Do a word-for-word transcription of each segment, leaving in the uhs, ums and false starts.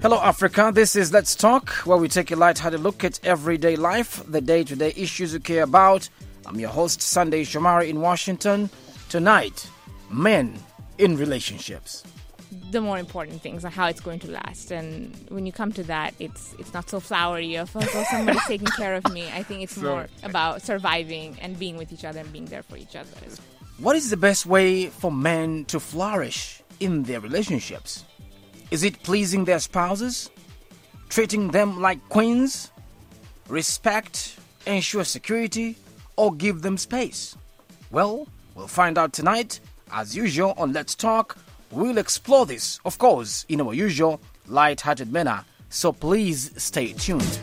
Hello, Africa. This is Let's Talk, where we take a light-hearted look at everyday life, the day-to-day issues you care about. I'm your host, Sunday Shomari in Washington. Tonight, men in relationships. The more important things are how it's going to last. And when you come to that, it's it's not so flowery of, oh, somebody's taking care of me. I think it's more about surviving and being with each other and being there for each other. What is the best way for men to flourish in their relationships? Is it pleasing their spouses? Treating them like queens? Respect, ensure security, or give them space? Well, we'll find out tonight. As usual on Let's Talk, we'll explore this, of course, in our usual light-hearted manner. So please stay tuned.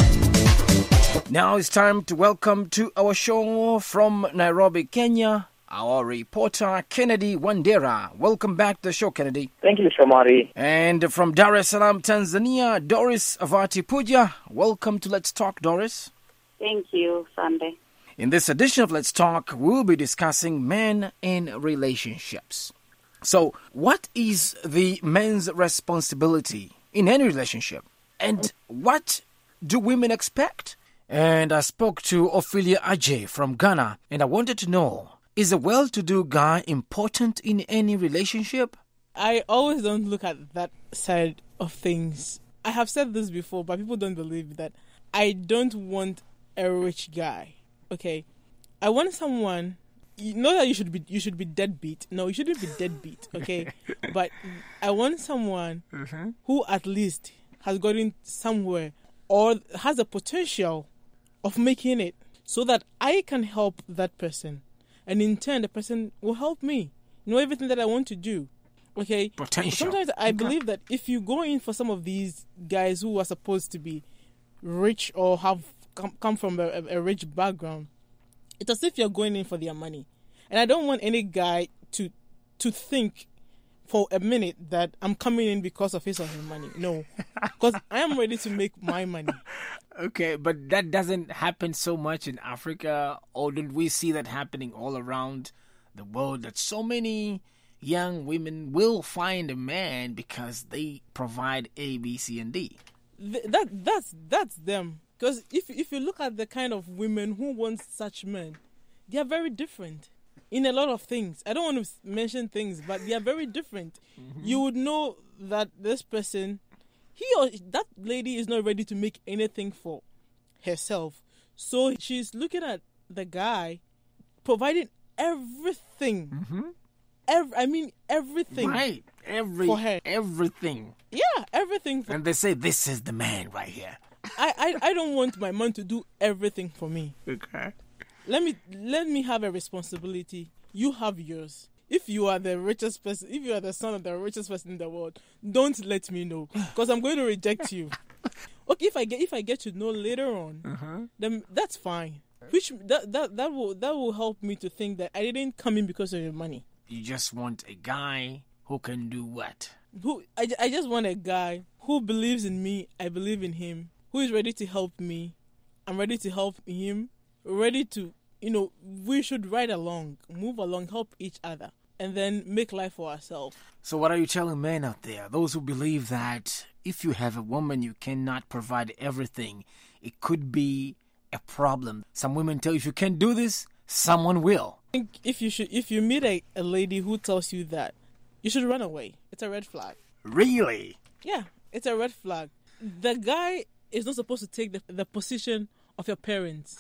Now it's time to welcome to our show from Nairobi, Kenya, our reporter, Kennedy Wandera. Welcome back to the show, Kennedy. Thank you, Shomari. And from Dar es Salaam, Tanzania, Doris Avati Puja. Welcome to Let's Talk, Doris. Thank you, Sunday. In this edition of Let's Talk, we'll be discussing men in relationships. So, what is the men's responsibility in any relationship? And what do women expect? And I spoke to Ophelia Ajay from Ghana, and I wanted to know, is a well-to-do guy important in any relationship? I always don't look at that side of things. I have said this before, but people don't believe that. I don't want a rich guy, okay? I want someone, you know that you should be you should be deadbeat. No, you shouldn't be deadbeat, okay? But I want someone mm-hmm. who at least has gotten somewhere or has the potential of making it so that I can help that person. And in turn, the person will help me. You know, everything that I want to do. Okay? Potential. Sometimes I believe that if you go in for some of these guys who are supposed to be rich or have come, come from a, a rich background, it's as if you're going in for their money. And I don't want any guy to to think for a minute that I'm coming in because of his or her money. No. Because I am ready to make my money. Okay, but that doesn't happen so much in Africa, or don't we see that happening all around the world, that so many young women will find a man because they provide A, B, C, and D? Th- that that's that's them. Because if if you look at the kind of women who want such men, they are very different in a lot of things. I don't want to mention things, but they are very different. Mm-hmm. You would know that this person, he or that lady is not ready to make anything for herself. So she's looking at the guy providing everything. Mm-hmm. Every, I mean, everything. Right. Every, for her. Everything. Yeah, everything. For and they say, this is the man right here. I, I, I don't want my man to do everything for me. Okay. Let me let me have a responsibility. You have yours. If you are the richest person, if you are the son of the richest person in the world, don't let me know, because I'm going to reject you. Okay, if I get if I get to know later on, uh-huh. then that's fine. Which that, that that will that will help me to think that I didn't come in because of your money. You just want a guy who can do what? Who I, I just want a guy who believes in me. I believe in him. Who is ready to help me? I'm ready to help him. Ready to, you know, we should ride along, move along, help each other, and then make life for ourselves. So what are you telling men out there, those who believe that if you have a woman, you cannot provide everything? It could be a problem. Some women tell you, if you can't do this, someone will. I think if you should, if you meet a, a lady who tells you that, you should run away. It's a red flag. Really? Yeah, it's a red flag. The guy is not supposed to take the, the position of your parents.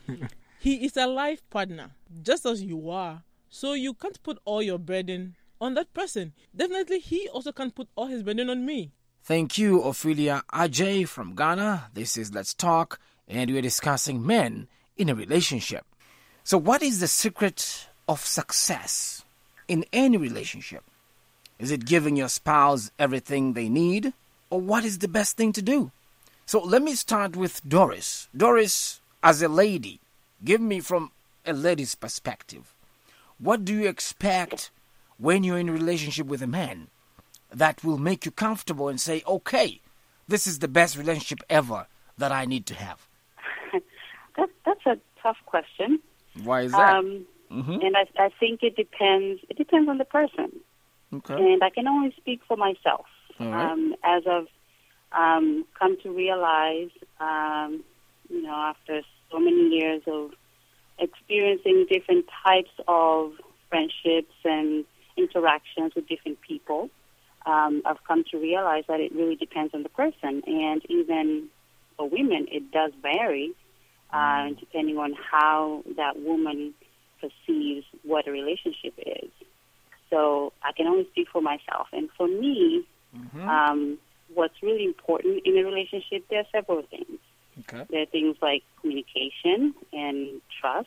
He is a life partner, just as you are. So you can't put all your burden on that person. Definitely, he also can't put all his burden on me. Thank you, Ophelia Ajay from Ghana. This is Let's Talk, and we're discussing men in a relationship. So what is the secret of success in any relationship? Is it giving your spouse everything they need? Or what is the best thing to do? So let me start with Doris. Doris, as a lady, give me from a lady's perspective. What do you expect when you're in a relationship with a man that will make you comfortable and say, okay, this is the best relationship ever that I need to have? that, that's a tough question. Why is that? Um, mm-hmm. And I, I think it depends. It depends on the person. Okay. And I can only speak for myself. All right. Um, as of um, come to realize, um, you know, after so many years of experiencing different types of friendships and interactions with different people, um, I've come to realize that it really depends on the person. And even for women, it does vary uh, depending on how that woman perceives what a relationship is. So I can only speak for myself. And for me, mm-hmm. um, what's really important in a relationship, there are several things. Okay. There are things like communication and trust,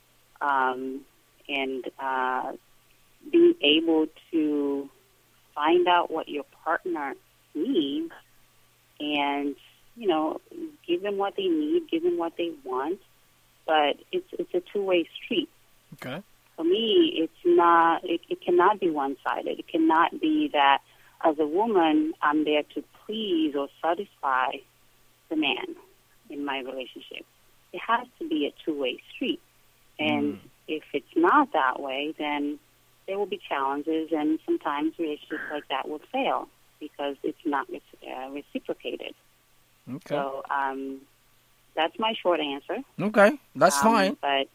um, and uh, being able to find out what your partner needs and, you know, give them what they need, give them what they want. But it's it's a two-way street. Okay. For me, it's not. It, it cannot be one-sided. It cannot be that as a woman, I'm there to please or satisfy the man in my relationship. It has to be a two-way street. And mm. if it's not that way, then there will be challenges, and sometimes relationships like that will fail because it's not uh, reciprocated. Okay. So um, that's my short answer. Okay, that's um, fine. But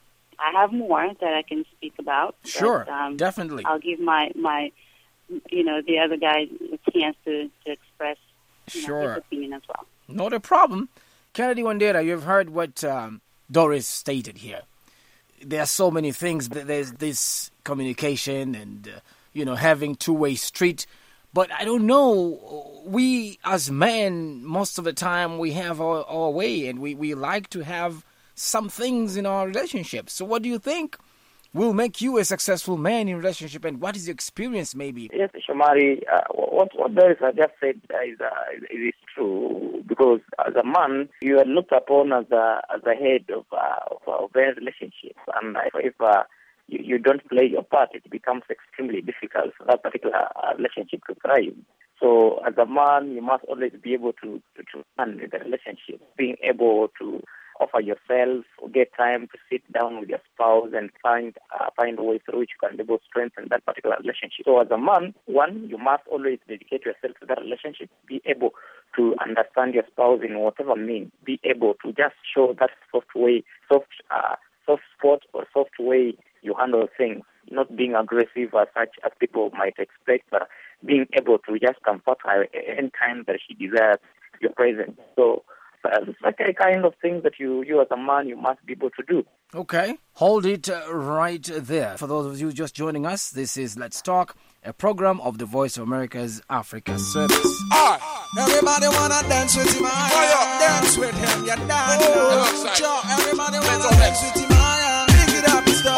I have more that I can speak about. Sure, but, um, definitely. I'll give my, my, you know, the other guy a chance to, to express you know, sure. his opinion as well. Not a problem. Kennedy Wandera, you've heard what um, Doris stated here. There are so many things. There's this communication and, uh, you know, having two-way street. But I don't know, we as men, most of the time, we have our, our way, and we, we like to have some things in our relationship. So what do you think will make you a successful man in a relationship, and what is your experience maybe? Yes, Shomari, uh, what, what Doris has just said is, uh, is true, because as a man, you are looked upon as a, as a head of, uh, of, of a relationship, and if, if uh, you, you don't play your part, it becomes extremely difficult for that particular uh, relationship to thrive. So as a man, you must always be able to, to, to run the relationship, being able to offer yourself, get time to sit down with your spouse and find uh, find ways through which you can be able to strengthen that particular relationship. So as a man, one, you must always dedicate yourself to that relationship, be able to understand your spouse in whatever means, be able to just show that soft way, soft, uh, soft spot or soft way you handle things, not being aggressive as such as people might expect, but being able to just comfort her any time that she desires your presence. So it's like a kind of thing that you, you as a man, you must be able to do. Okay. Hold it uh, right there. For those of you just joining us, this is Let's Talk, a program of the Voice of America's Africa Service. All right. Everybody wanna dance with him, I dance with him, you dance. Oh, sure. Everybody wanna dance with him, I pick it up, stop.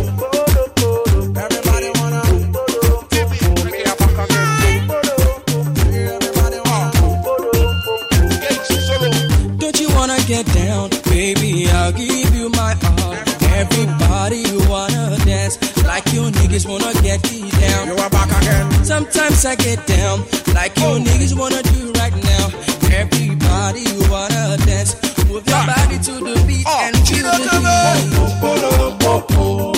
Oh. Everybody wanna give me, bring it up again. Everybody wanna. Don't you wanna get down, baby? I'll give you my all. Everybody you wanna dance like you niggas wanna get me down. You are back again. Sometimes I get down like you niggas wanna do right now. Everybody you wanna dance, move your body to the beat and feel the beat.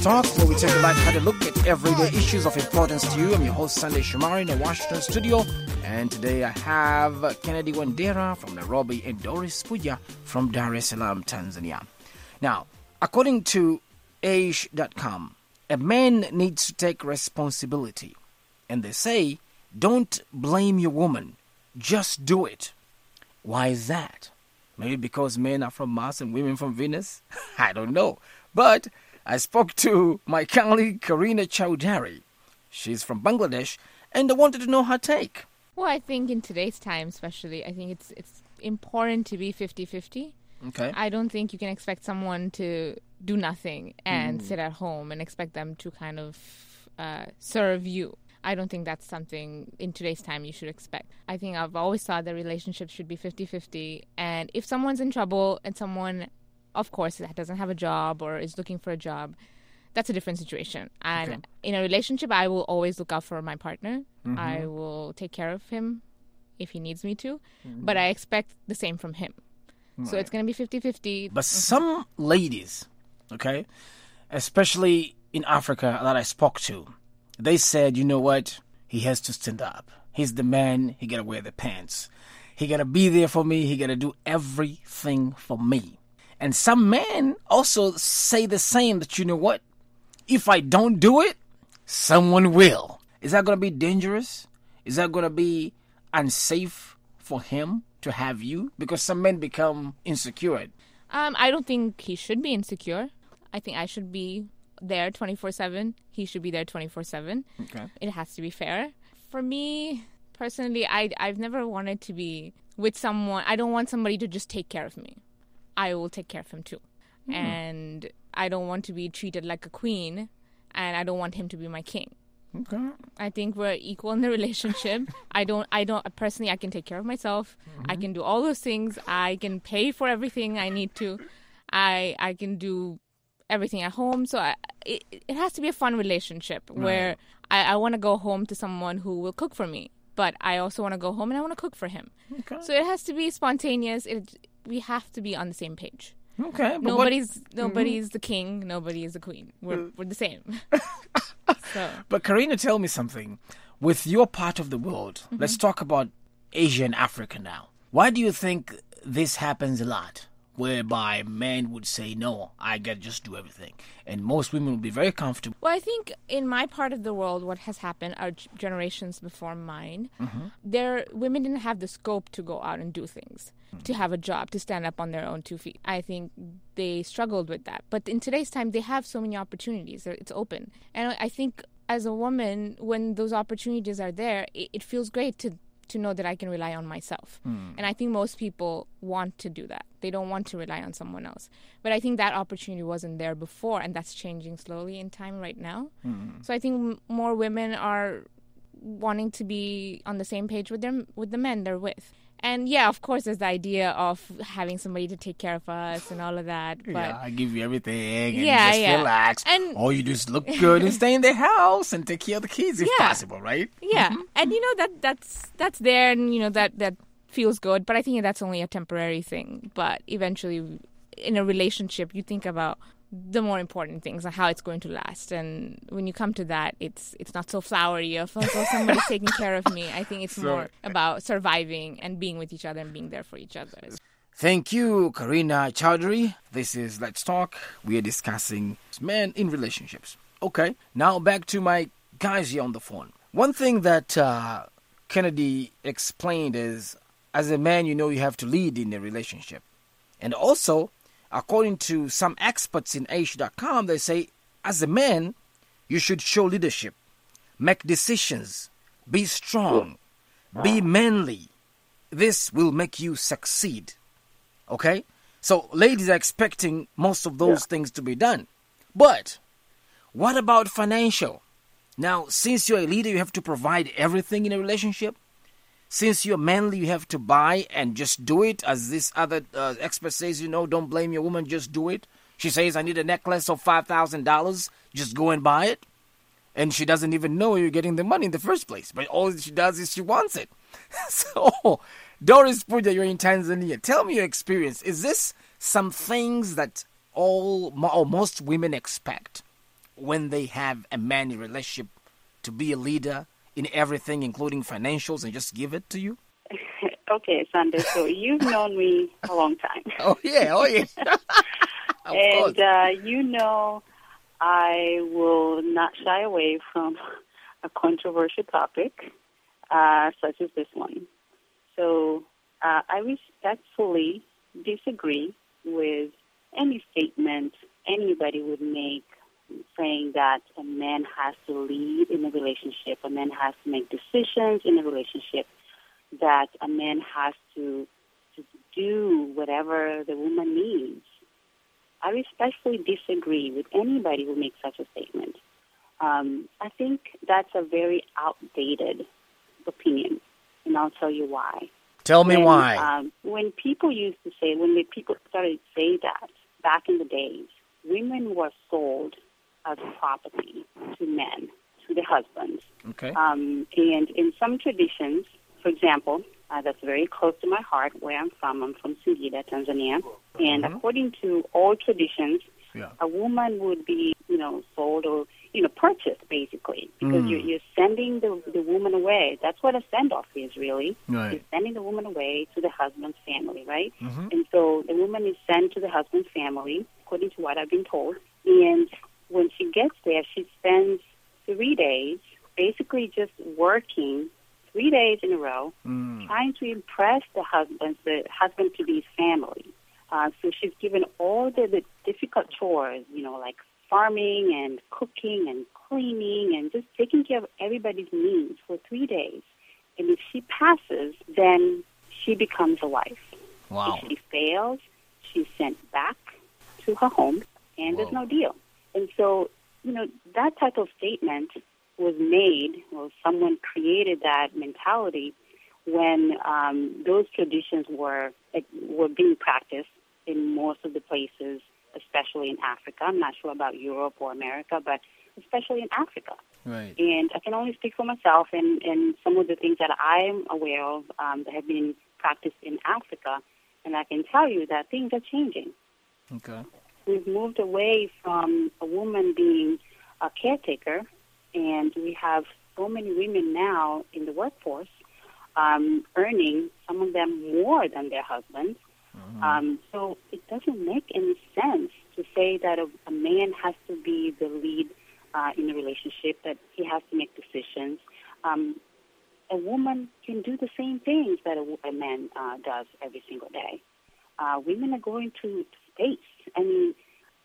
Talk, where we take a light-hearted look at everyday issues of importance to you. I'm your host, Sunday Shomari, in the Washington studio. And today I have Kennedy Wandera from Nairobi and Doris Puja from Dar es Salaam, Tanzania. Now, according to age dot com, a man needs to take responsibility. And they say, don't blame your woman, just do it. Why is that? Maybe because men are from Mars and women from Venus? I don't know. But I spoke to my colleague Karina Chowdhury. She's from Bangladesh, and I wanted to know her take. Well, I think in today's time especially, I think it's it's important to be fifty-fifty. Okay. I don't think you can expect someone to do nothing and Mm. sit at home and expect them to kind of uh, serve you. I don't think that's something in today's time you should expect. I think I've always thought that relationships should be fifty-fifty. And if someone's in trouble and someone, of course, that doesn't have a job or is looking for a job, that's a different situation. And Okay. in a relationship, I will always look out for my partner. Mhm. I will take care of him if he needs me to. Mm-hmm. But I expect the same from him. So it's going to be fifty-fifty. But some ladies, okay, especially in Africa that I spoke to, they said, you know what, he has to stand up. He's the man, he got to wear the pants. He got to be there for me, he got to do everything for me. And some men also say the same, that you know what, if I don't do it, someone will. Is that going to be dangerous? Is that going to be unsafe for him to have you? Because some men become insecure. Um, I don't think he should be insecure. I think I should be there twenty-four seven. He should be there twenty-four seven. Okay. It has to be fair. For me, personally, I, I've never wanted to be with someone. I don't want somebody to just take care of me. I will take care of him too. Mm. And I don't want to be treated like a queen, and I don't want him to be my king. Okay. I think we're equal in the relationship. I don't, I don't, personally, I can take care of myself. Mm-hmm. I can do all those things. I can pay for everything I need to. I, I can do everything at home. So I, it, it has to be a fun relationship Right. where I, I want to go home to someone who will cook for me, but I also want to go home and I want to cook for him. Okay. So it has to be spontaneous. It, we have to be on the same page. Okay. But Nobody's, what, nobody's mm-hmm. the king. Nobody is the queen. We're, we're the same. So. But Karina, tell me something. With your part of the world, mm-hmm. let's talk about Asia and Africa now. Why do you think this happens a lot? Whereby men would say, no, I got to just do everything. And most women would be very comfortable. Well, I think in my part of the world, what has happened, our g- generations before mine, mm-hmm. there women didn't have the scope to go out and do things, mm-hmm. to have a job, to stand up on their own two feet. I think they struggled with that. But in today's time, they have so many opportunities. It's open. And I think as a woman, when those opportunities are there, it, it feels great to to know that I can rely on myself. Mm. And I think most people want to do that. They don't want to rely on someone else. But I think that opportunity wasn't there before, and that's changing slowly in time right now. Mm. So I think m- more women are wanting to be on the same page with them, with the men they're with. And yeah, of course, there's the idea of having somebody to take care of us and all of that. But yeah, I give you everything and yeah, just yeah. relax. And or you just look good and stay in the house and take care of the kids if yeah. possible, right? Yeah, Mm-hmm. and you know that that's that's there, and you know that that feels good. But I think that's only a temporary thing. But eventually, in a relationship, you think about the more important things and how it's going to last. And when you come to that, it's it's not so flowery of, oh, somebody's taking care of me. I think it's So- more about surviving and being with each other and being there for each other. Thank you, Karina Chowdhury. This is Let's Talk. We are discussing men in relationships. Okay, now back to my guys here on the phone. One thing that uh, Kennedy explained is, as a man, you know you have to lead in a relationship. And also, according to some experts in age dot com, they say, as a man, you should show leadership, make decisions, be strong, be manly. This will make you succeed. Okay? So ladies are expecting most of those yeah. things to be done. But what about financial? Now, since you're a leader, you have to provide everything in a relationship. Since you're manly, you have to buy and just do it. As this other uh, expert says, you know, don't blame your woman, just do it. She says, I need a necklace of five thousand dollars. Just go and buy it. And she doesn't even know you're getting the money in the first place. But all she does is she wants it. So, Doris Puja, you're in Tanzania. Tell me your experience. Is this some things that all or most women expect? when they have a man in a relationship to be a leader in everything, including financials, and just give it to you? Okay, Sander, so you've known me a long time. Oh, yeah, oh, yeah. Of and uh, you know I will not shy away from a controversial topic uh, such as this one. So uh, I respectfully disagree with any statement anybody would make saying that a man has to lead in a relationship, a man has to make decisions in a relationship, that a man has to, to do whatever the woman needs. I respectfully disagree with anybody who makes such a statement. Um, I think that's a very outdated opinion, and I'll tell you why. Tell me when, why. Um, when people used to say, when the people started to say that back in the days, women were sold as property to men, to the husbands. Okay. Um, and in some traditions, for example, uh, that's very close to my heart, where I'm from. I'm from Singida, Tanzania. And Mm-hmm. according to all traditions, Yeah. a woman would be, you know, sold or, you know, purchased, basically, because Mm. you're, you're sending the, the woman away. That's what a send-off is, really. Right. You're sending the woman away to the husband's family, right? Mm-hmm. And so the woman is sent to the husband's family, according to what I've been told. And when she gets there, she spends three days basically just working three days in a row, Mm. trying to impress the husband, the husband-to-be's family. Uh, so she's given all the, the difficult chores, you know, like farming and cooking and cleaning and just taking care of everybody's needs for three days. And if she passes, then she becomes a wife. Wow. If she fails, she's sent back to her home, and there's Whoa. no deal. And so, you know, that type of statement was made, or someone created that mentality when um, those traditions were were being practiced in most of the places, especially in Africa. I'm not sure about Europe or America, but especially in Africa. Right. And I can only speak for myself and, and some of the things that I'm aware of um, that have been practiced in Africa. And I can tell you that things are changing. Okay. We've moved away from a woman being a caretaker, and we have so many women now in the workforce um, earning, some of them more than their husbands. Mm-hmm. Um, so it doesn't make any sense to say that a, a man has to be the lead uh, in a relationship, that he has to make decisions. Um, a woman can do the same things that a, a man uh, does every single day. Uh, women are going to space. I mean,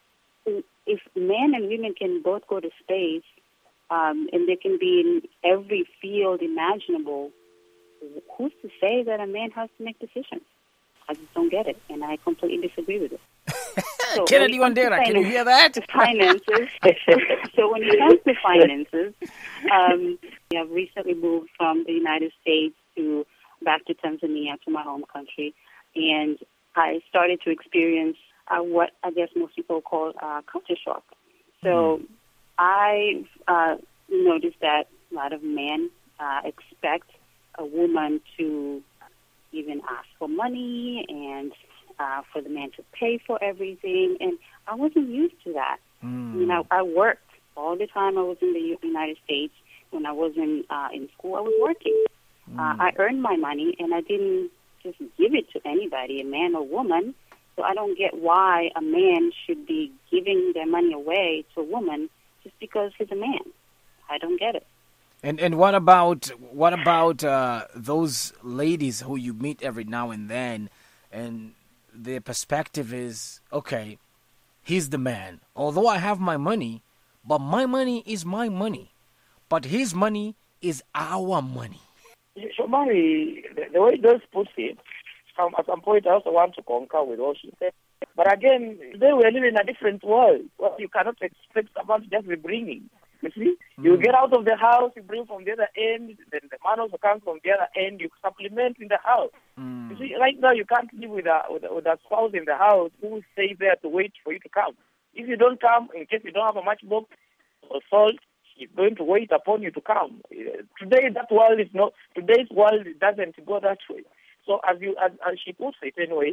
if men and women can both go to space, um, and they can be in every field imaginable, who's to say that a man has to make decisions? I just don't get it, and I completely disagree with it. So Kennedy Wandera, can you hear that? To finances. So when it comes to finances, um, I've recently moved from the United States to back to Tanzania, to my home country, and I started to experience uh, what I guess most people call uh, culture shock. So mm. I uh, noticed that a lot of men uh, expect a woman to even ask for money and uh, for the man to pay for everything. And I wasn't used to that. Mm. You know, I worked all the time I was in the United States. When I was in, uh, in school, I was working. Mm. Uh, I earned my money, and I didn't just give it to anybody, a man or woman. So I don't get why a man should be giving their money away to a woman just because he's a man. I don't get it. And and what about what about uh, those ladies who you meet every now and then, and their perspective is, okay, he's the man. Although I have my money, but my money is my money, but his money is our money. Shomari, the, the way those puts it, um, at some point I also want to concur with what she said. But again, today we are living in a different world. Well, you cannot expect someone to just be bringing. You see, mm. you get out of the house, you bring from the other end, then the man also comes from the other end, you supplement in the house. Mm. You see, right now you can't live with a, with a with a spouse in the house who stays there to wait for you to come. If you don't come, in case you don't have a matchbox or salt, he's going to wait upon you to come. Today, that world is not, today's world doesn't go that way. So as you, as, as she puts it anyway,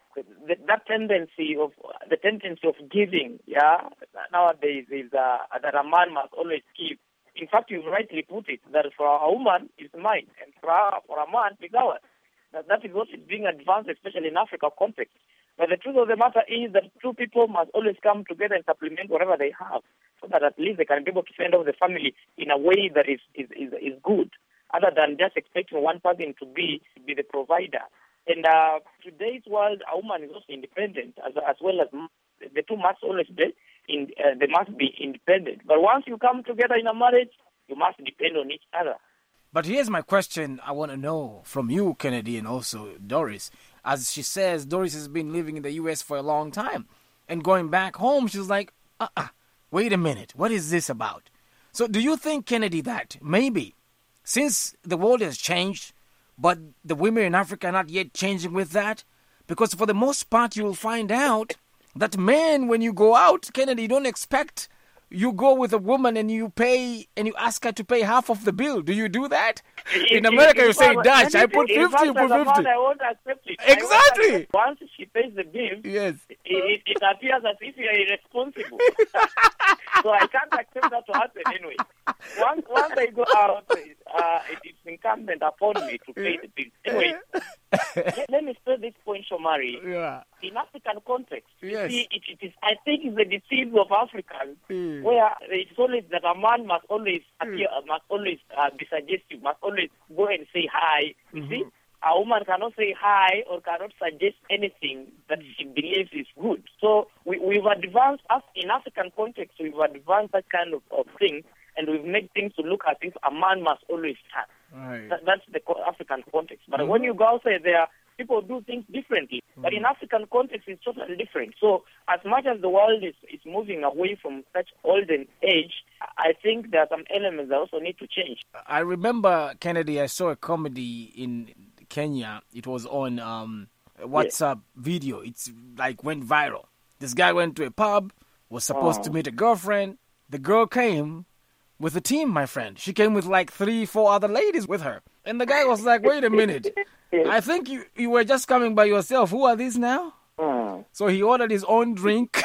the, that tendency of the tendency of giving, yeah, nowadays is uh, that a man must always give. In fact, you rightly put it that for a woman it's mine, and for a, for a man it's ours. That, that is what is being advanced, especially in Africa context. But the truth of the matter is that two people must always come together and supplement whatever they have, so that at least they can be able to fend off the family in a way that is is, is, is good, other than just expecting one person to be be the provider. And uh, today's world, a woman is also independent, as as well as the two must always be in, uh, they must be independent. But once you come together in a marriage, you must depend on each other. But here's my question I want to know from you, Kennedy, and also Doris. As she says, Doris has been living in the U S for a long time. And going back home, she's like, uh-uh, wait a minute, what is this about? So do you think, Kennedy, that maybe since the world has changed, but the women in Africa are not yet changing with that? Because for the most part, you'll find out that men, when you go out, Kennedy, you don't expect you go with a woman and you pay and you ask her to pay half of the bill. Do you do that? In, in America, in you say, Dutch, I put fifty, you put fifty. I won't accept it. Exactly. Accept Once she pays the bill, yes. it, it, it appears as if you are irresponsible. So I can't accept that to happen anyway. Once, once I go out, uh, it is incumbent upon me to pay the bill. Anyway, let, let me stress this point, Shomari. Yeah. In African context, yes. you see, it, it is, I think it's the disease of Africans, mm. where it's always that a man must always appear, mm. must always uh, be suggestive, must always go and say hi. You mm-hmm. see, a woman cannot say hi or cannot suggest anything that she believes is good. So we, we've advanced, us in African context, we've advanced that kind of, of thing, and we've made things to look as if a man must always start. Right. That, that's the African context. But mm-hmm. when you go outside there, people do things differently. Mm-hmm. But in African context, it's totally different. So as much as the world is, is moving away from such olden age, I think there are some elements that also need to change. I remember, Kennedy, I saw a comedy in Kenya. It was on um, WhatsApp yes. video. It's like went viral. This guy went to a pub, was supposed oh. to meet a girlfriend. The girl came with a team, my friend. She came with like three, four other ladies with her. And the guy was like, wait a minute. yes. I think you, you were just coming by yourself. Who are these now? Oh. So he ordered his own drink.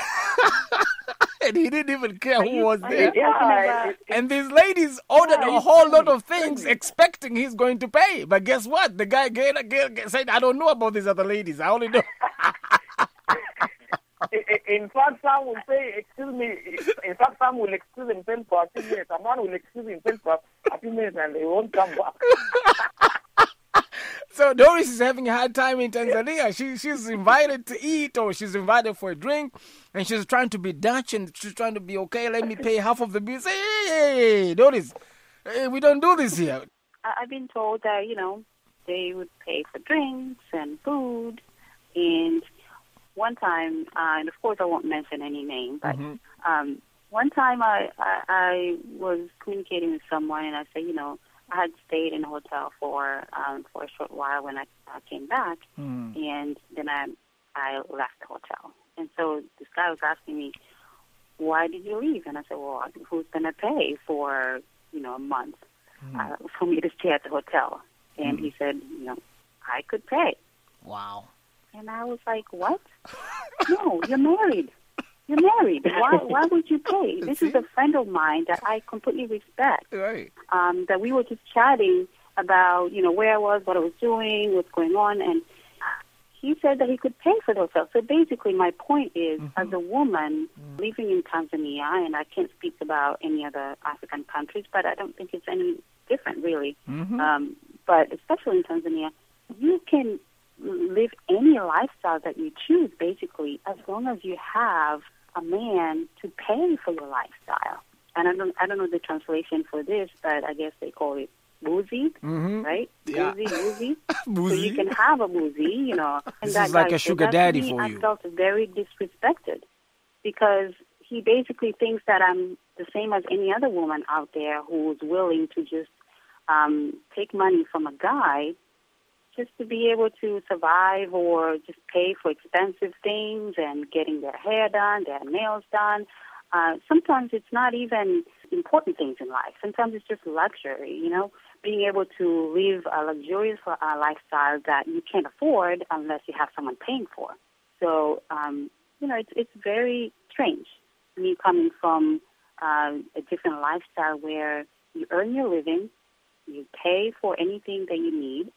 And he didn't even care who was there. Yeah. And these ladies ordered a whole lot of things expecting he's going to pay. But guess what? The guy said, I don't know about these other ladies. I only know. In fact, some will say, excuse me, in fact, some will excuse themselves for a few minutes. A man will excuse himself for a few minutes and they won't come back. So Doris is having a hard time in Tanzania. She She's invited to eat or she's invited for a drink and she's trying to be Dutch and she's trying to be, okay, let me pay half of the bill. Say, hey, hey, hey, Doris, hey, we don't do this here. I've been told that, you know, they would pay for drinks and food. And one time, uh, and of course I won't mention any name, but mm-hmm. um, one time I, I, I was communicating with someone and I said, you know, I had stayed in a hotel for um, for a short while when I uh, came back, mm. and then I I left the hotel. And so this guy was asking me, why did you leave? And I said, well, who's going to pay for, you know, a month mm. uh, for me to stay at the hotel? And mm. he said, you know, I could pay. Wow. And I was like, what? No, you're married. You're married. Why Why would you pay? This is a friend of mine that I completely respect. Right. Um, that we were just chatting about, you know, where I was, what I was doing, what's going on, and he said that he could pay for the hotel. So basically my point is, mm-hmm. as a woman mm-hmm. living in Tanzania, and I can't speak about any other African countries, but I don't think it's any different really, mm-hmm. um, but especially in Tanzania, you can live any lifestyle that you choose, basically, as long as you have a man to pay for your lifestyle. And I don't, I don't know the translation for this, but I guess they call it boozy, mm-hmm. right? Yeah. Boozy, boozy. Boozy. So you can have a boozy, you know. And this that is like guy, a sugar so daddy me, for I you. I felt very disrespected because he basically thinks that I'm the same as any other woman out there who's willing to just um, take money from a guy just to be able to survive or just pay for expensive things and getting their hair done, their nails done. Uh, sometimes it's not even important things in life. Sometimes it's just luxury, you know, being able to live a luxurious uh, lifestyle that you can't afford unless you have someone paying for. So, um, you know, it's, it's very strange. Me coming from uh, a different lifestyle where you earn your living, you pay for anything that you need,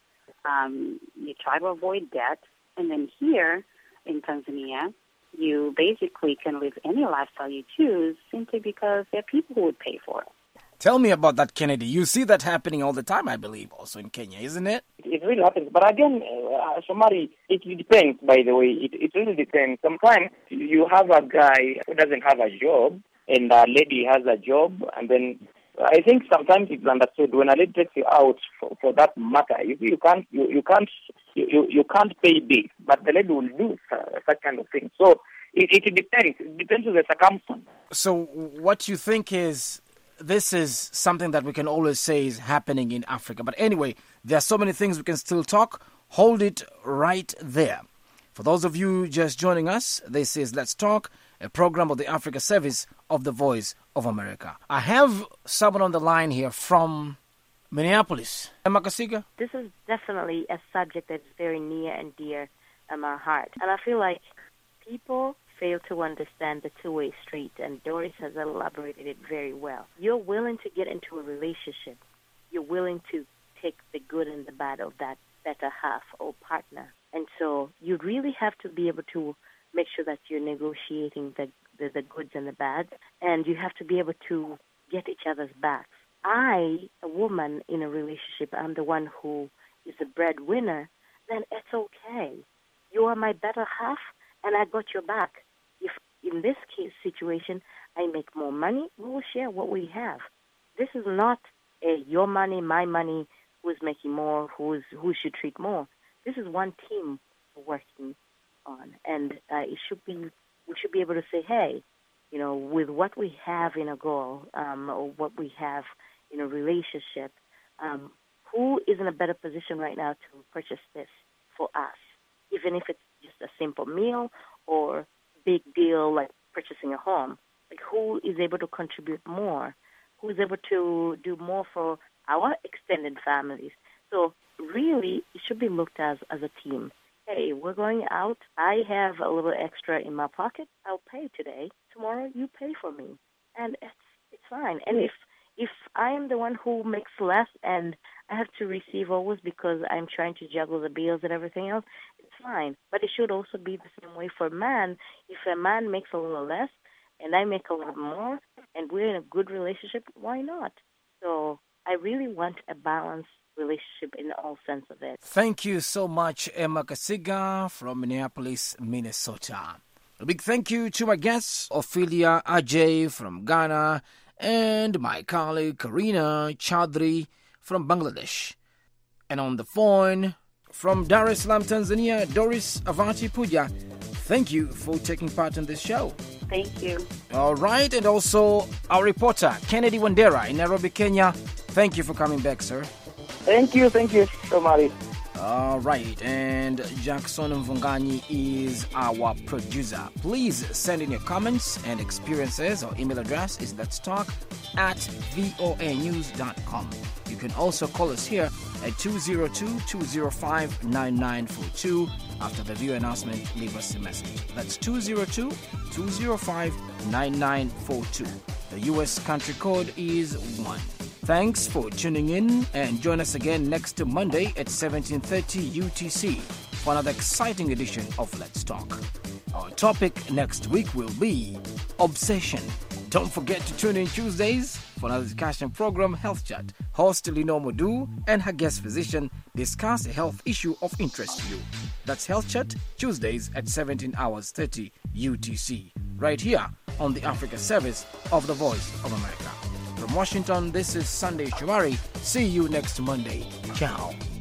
um, you try to avoid debt, and then here in Tanzania, you basically can live any lifestyle you choose simply because there are people who would pay for it. Tell me about that, Kennedy. You see that happening all the time, I believe, also in Kenya, isn't it? It really happens. But again, uh, Shomari, it depends, by the way. It, it really depends. Sometimes you have a guy who doesn't have a job and a lady has a job, and then I think sometimes it's understood when a lady takes you out for, for that matter, you, you can't you, you can't you, you can't pay big, but the lady will do such kind of thing. So it, it depends. It depends on the circumstance. So what you think is this is something that we can always say is happening in Africa. But anyway, there are so many things we can still talk. Hold it right there. For those of you just joining us, this is Let's Talk, a program of the Africa Service of the Voice of America. I have someone on the line here from Minneapolis. Emma Kasiga? This is definitely a subject that's very near and dear to my heart. And I feel like people fail to understand the two-way street, and Doris has elaborated it very well. You're willing to get into a relationship. You're willing to take the good and the bad of that better half or partner. And so you really have to be able to make sure that you're negotiating the, the, the goods and the bads, and you have to be able to get each other's backs. I, a woman in a relationship, I'm the one who is the breadwinner, then it's okay. You are my better half, and I got your back. If in this case situation I make more money, we will share what we have. This is not a your money, my money, who's making more, who's who should treat more. This is one team working on, and uh, it should be we should be able to say, hey, you know, with what we have in a goal um, or what we have in a relationship, um, who is in a better position right now to purchase this for us, even if it's just a simple meal or big deal like purchasing a home. Like, who is able to contribute more? Who is able to do more for our extended families? So really, it should be looked at as, as a team. Hey, we're going out. I have a little extra in my pocket. I'll pay today. Tomorrow, you pay for me. And it's it's fine. And if if I am the one who makes less and I have to receive always because I'm trying to juggle the bills and everything else, it's fine. But it should also be the same way for a man. If a man makes a little less and I make a little more and we're in a good relationship, why not? So I really want a balanced relationship in all sense of it. Thank you so much, Emma Kasiga from Minneapolis, Minnesota. A big thank you to my guests, Ophelia Ajay from Ghana, and my colleague Karina Chaudhry from Bangladesh. And on the phone, from Dar es Salaam, Tanzania, Doris Avati Puja. Thank you for taking part in this show. Thank you. All right, and also our reporter, Kennedy Wandera in Nairobi, Kenya. Thank you for coming back, sir. Thank you, thank you, Shomari. All right, and Jackson Mvunganyi is our producer. Please send in your comments and experiences. Our email address is let's talk at voa news dot com. You can also call us here at two oh two, two oh five, nine nine four two. After the view announcement, leave us a message. That's two oh two, two oh five, nine nine four two. The U S country code is one. Thanks for tuning in, and join us again next Monday at seventeen thirty U T C for another exciting edition of Let's Talk. Our topic next week will be obsession. Don't forget to tune in Tuesdays for another discussion program, Health Chat. Host Lino Modu and her guest physician discuss a health issue of interest to you. That's Health Chat, Tuesdays at seventeen hours thirty U T C, right here on the Africa Service of the Voice of America. From Washington, this is Sunday Shomari. See you next Monday. Ciao.